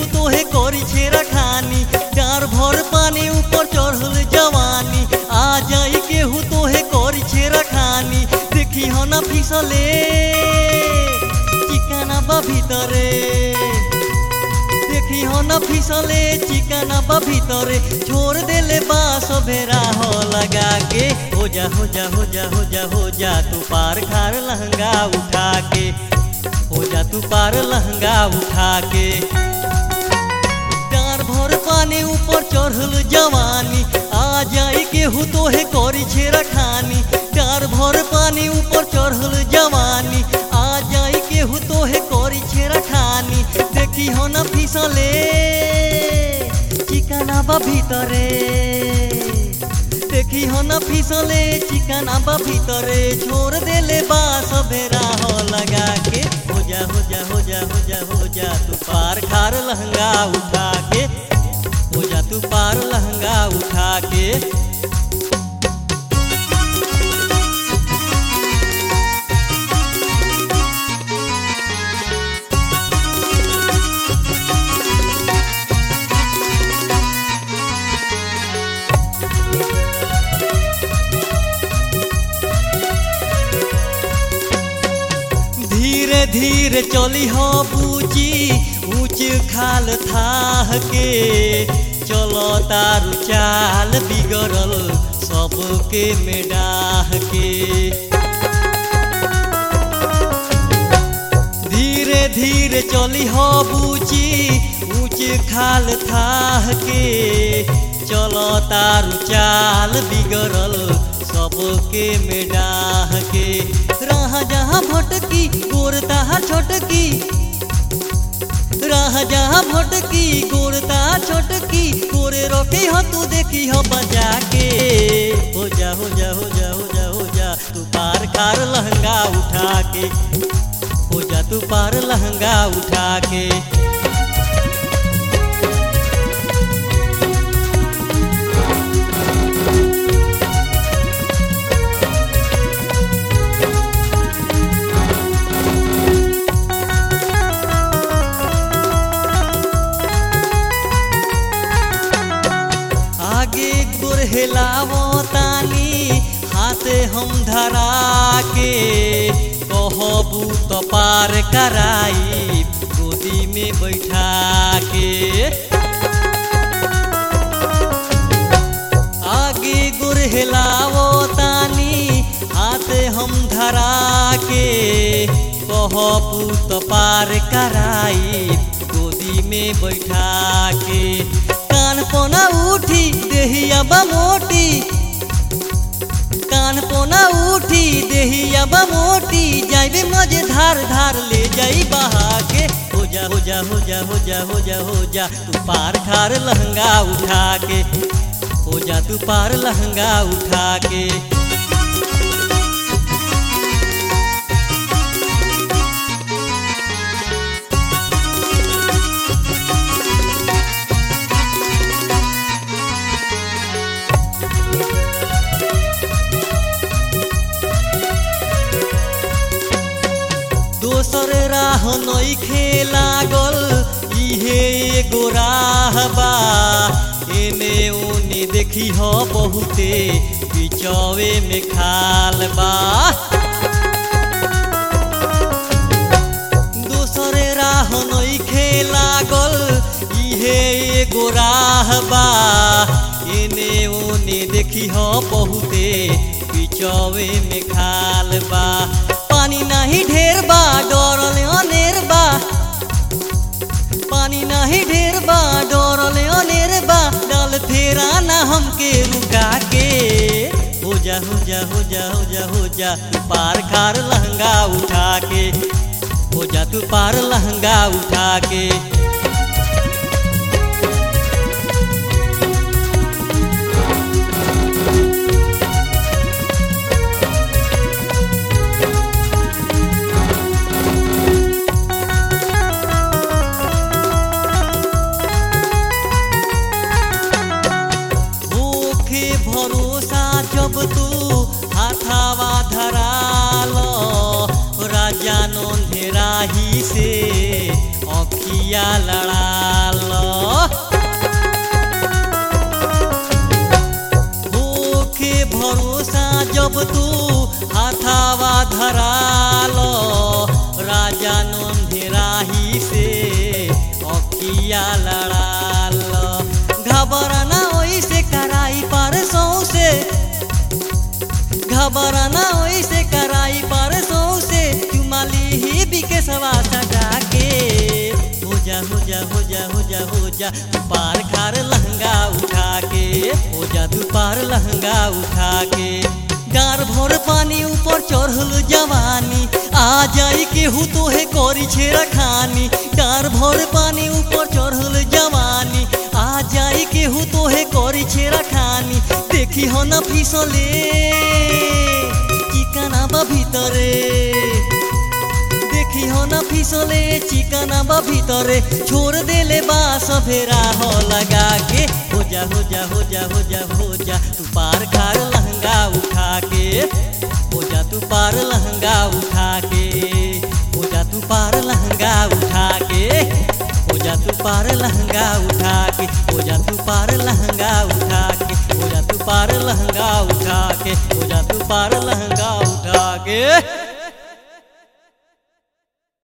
केहू तोहे करी छेड़ा खानी, डार भर पानी ऊपर चढ़ल जवानी। आ जाई केहू तोहे करी छेड़ा खानी, देखी हो ना फिसले चिकाना बा भीतरे, देखी हो ना फिसले चिकाना बा भीतरे। छोड़ देले बास भेरा हो लगा के, हो जा हो जा हो जा हो जा हो जा तू पार खार लहंगा उठा के, हो जा तू पार लहंगा उठा के। डार भर पानी ऊपर चढ़ल जवानी, आ जाई केहू तोहे करी छेड़ा खानी। डार भर पानी ऊपर चढ़ल जवानी, आ जाई केहू तोहे करी छेड़ा खानी। देखी हो ना फिसले चिकाना बा भीतरे, देखी हो ना फिसले चिकाना बा भीतरे। छोड़ देले बास भेरा हो लगा के, हो जा हो जा हो जा हो जा हो जा तू पार खार लहंगा उठा के, हो जा तू पार लहंगा उठा के। धीरे धीरे चली हो बूची ऊंच खाल थाह के, चलो तारू चाल बिगड़ल सबके में डाह के। धीरे धीरे चली हो बूची ऊंच खाल थाह के, चलो तारू चाल बिगड़ल सबके में डाह के। राह जहाँ भटकी गोर ताहा छोटकी, राह जहाँ भटकी गोर ताहा छोटकी। गोरे रोके हो तू देखी हो बजा के, हो जा हो जा हो जा हो जा हो जा तू पार खार लहंगा उठा के, हो जा तू पार लहंगा उठा के। हिलावो तानी हाथे हम धरा के, कहबू तो पार कराई गोदी में बैठा के। आगे गुर हिलावो तानी हाथे हम धरा के, कहबू तो पार कराई गोदी में बैठा के। कान पोना उठी देहिया बा मोटी, कान पोना उठी देहिया बा मोटी। जाइबे मजे धार धार ले जाई बहा के, हो जा हो जा हो जा हो जा हो जा हो जा तू पार खार लहंगा उठा के, हो जा तू पार लहंगा उठा के। दोसर राह नइखे लागल इहे एगो राह बा, एने ओने देखी हो बहुते बिचवे में खाल बा। दोसर राह नइखे लागल इहे एगो राह बा, एने ओने देखी हो बहुते बिचवे में खाल बा। पानी नहीं ढेर बा डरल अनेर बा, पानी नहीं ढेर बा डरल अनेर बा। डाल फेरा ना हमके रुका के, हो जा हो जा हो जा हो जा हो जा तू पार खार लहंगा उठा के, हो जा तू पार लहंगा उठा के। भरोसा जब तू हाथावा धराल, राजा नंधेराही से अखिया लड़ाल। जब तू हाथावा धरालो राजा नंधेराही से अखिया लड़ालो घबराना ओइसे कराई परसों से घबराना ओइसे कराई परसों से चुमाली ही बिकेसवा सजा के हो जा हो जा हो जा हो जा हो जा तू पार खार लहंगा उठा के हो जा तू पार लहंगा उठा के डार भर पानी ऊपर चढ़ल जवानी आ जाई केहू तोहे करी छेड़ा खानी डार भर पानी ऊपर चढ़ल जवानी आ जाई केहू तोहे करी छेड़ा खानी देखी हो न फिसले चिकना बा भीतरे देखी हो न फिसले चिकना बा भीतरे छोड़ देले बा सभेरा हो लगा के हो जा हो जा हो जा हो जा हो जा तू पार खार लहंगा उठा के हो जा तू पार लहंगा उठा के हो जा तू पार लहंगा उठा के हो जा तू पार लहंगा उठा के हो जा तू पार लहंगा उठा के हो जा तू पार लहंगा उठा के हो जा तू पार लहंगा उठा के।